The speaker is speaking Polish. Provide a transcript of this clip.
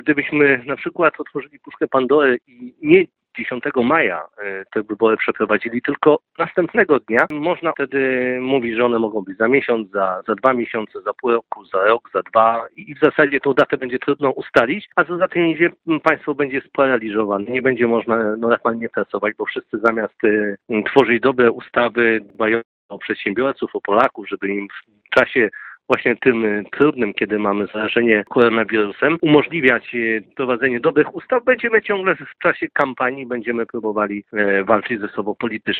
Gdybyśmy na przykład otworzyli puszkę Pandory i nie 10 maja te wybory przeprowadzili, tylko następnego dnia, można wtedy mówić, że one mogą być za miesiąc, za 2 miesiące, za pół roku, za rok, za 2 i w zasadzie tą datę będzie trudno ustalić, a co za tym idzie, państwo będzie sparaliżowane. Nie będzie można normalnie pracować, bo wszyscy zamiast tworzyć dobre ustawy, dbają o przedsiębiorców, o Polaków, żeby im w czasie właśnie tym trudnym, kiedy mamy zarażenie koronawirusem, umożliwiać prowadzenie dobrych ustaw, będziemy ciągle w czasie kampanii, będziemy próbowali walczyć ze sobą politycznie.